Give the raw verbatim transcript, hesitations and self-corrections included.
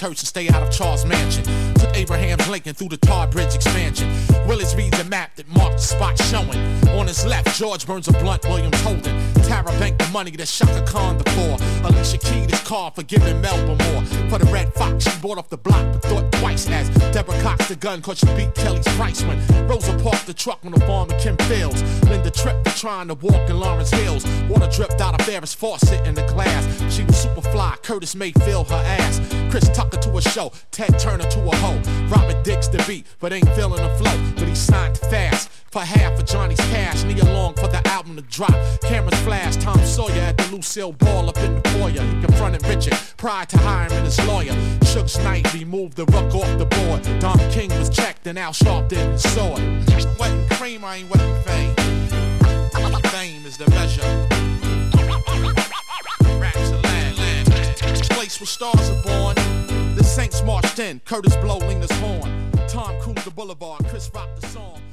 Hurts and stay out of Charles Mansion. Took Abraham Lincoln through the Tar Bridge expansion. Willis reads a map that marked the spot showing. On his left, George burns a blunt, Williams holding. Tara banked the money that Shaka Khan the poor. Alicia keyed his car for giving Melba more. For the Red Fox, she bought off the block but thought twice as Deborah cocked the gun cause she beat Kelly's price when Rosa parked the truck on the farm in Kim Fields. Linda tripped to trying to walk in Lawrence Hills. Water dripped out of Ferris faucet in the glass. She was super fly, Curtis Mayfield her ass. Chris Tucker to a show, Ted Turner to a hoe. Robert Dix the beat, but ain't feeling the flow. But he signed fast for half of Johnny's cash. Nia Long for the album to drop. Cameras flash, Tom Sawyer at the Lucille Ball up in the foyer. He confronted Richard prior to hiring his lawyer. Suge Knight moved the ruck off the board. Don King was checked and Al Sharpton his sword. Wet and cream, I ain't wet and fame. Fame is the measure. Raps and land, land. Place where stars are born. The Saints marched in. Curtis Blow leaned his horn. Tom Cruise the boulevard. Chris rocked the song.